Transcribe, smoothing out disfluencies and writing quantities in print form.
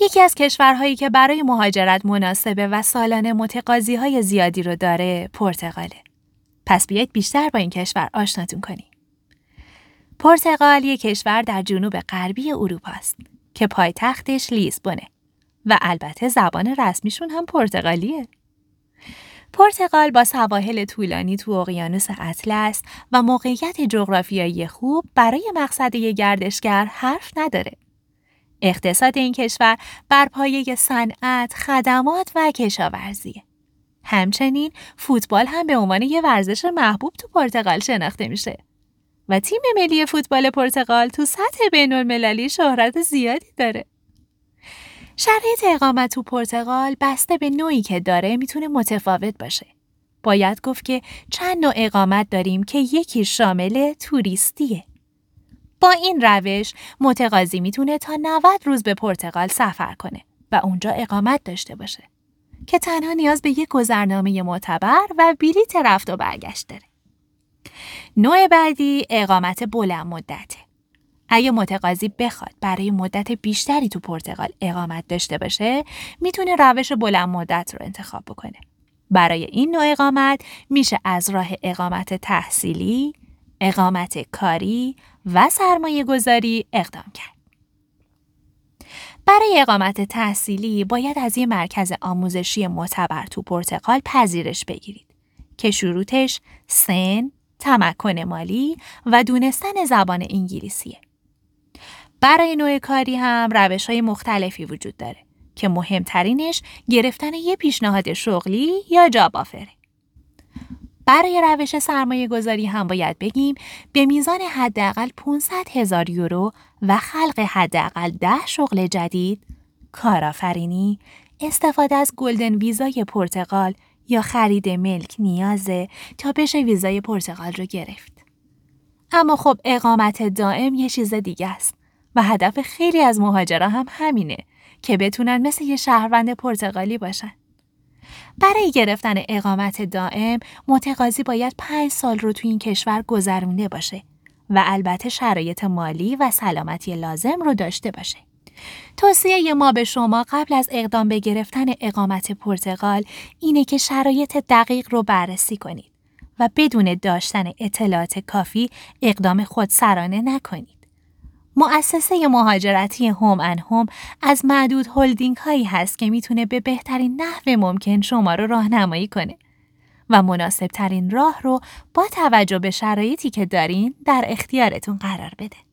یکی از کشورهایی که برای مهاجرت مناسبه و سالانه متقاضی‌های زیادی رو داره پرتغاله. پس بیایید بیشتر با این کشور آشناتون کنیم. پرتغال یک کشور در جنوب غربی اروپا است که پایتختش لیسبونه و البته زبان رسمیشون هم پرتغالیه. پرتغال با سواحل طولانی تو اقیانوس اطلس و موقعیت جغرافیایی خوب برای مقصدی گردشگر حرف نداره. اقتصاد این کشور بر پایه صنعت، خدمات و کشاورزیه. همچنین فوتبال هم به عنوان یه ورزش محبوب تو پرتغال شناخته میشه و تیم ملی فوتبال پرتغال تو سطح بین‌المللی شهرت زیادی داره. شرایط اقامت تو پرتغال بسته به نوعی که داره میتونه متفاوت باشه. باید گفت که چند نوع اقامت داریم که یکی شامل توریستیه. با این روش متقاضی میتونه تا 90 روز به پرتغال سفر کنه و اونجا اقامت داشته باشه که تنها نیاز به یک گذرنامه معتبر و بلیط رفت و برگشت داره. نوع بعدی اقامت بلند مدته. اگه متقاضی بخواد برای مدت بیشتری تو پرتغال اقامت داشته باشه، میتونه روش بلند مدت رو انتخاب بکنه. برای این نوع اقامت میشه از راه اقامت تحصیلی، اقامت کاری و سرمایه گذاری اقدام کرد. برای اقامت تحصیلی باید از یه مرکز آموزشی معتبر تو پرتغال پذیرش بگیرید که شروطش سن، تمکن مالی و دونستن زبان انگلیسیه. برای نوع کاری هم روش‌های مختلفی وجود داره که مهمترینش گرفتن یه پیشنهاد شغلی یا جاب آفره. برای روش سرمایه گذاری هم باید بگیم به میزان حداقل 500,000 یورو و خلق حداقل 10 شغل جدید، کارآفرینی، استفاده از گلدن ویزای پرتغال یا خرید ملک نیازه تا بشه ویزای پرتغال رو گرفت. اما خب اقامت دائم یه چیز دیگه است و هدف خیلی از مهاجرا هم همینه که بتونن مثل یه شهروند پرتغالی باشن. برای گرفتن اقامت دائم متقاضی باید 5 سال رو تو این کشور گذرونده باشه و البته شرایط مالی و سلامتی لازم رو داشته باشه. توصیه ما به شما قبل از اقدام به گرفتن اقامت پرتغال اینه که شرایط دقیق رو بررسی کنید و بدون داشتن اطلاعات کافی اقدام خودسرانه نکنید. مؤسسه مهاجرتی هوم ان هوم از معدود هلدینگ هایی هست که میتونه به بهترین نحو ممکن شما رو راهنمایی کنه و مناسب ترین راه رو با توجه به شرایطی که دارین در اختیارتون قرار بده.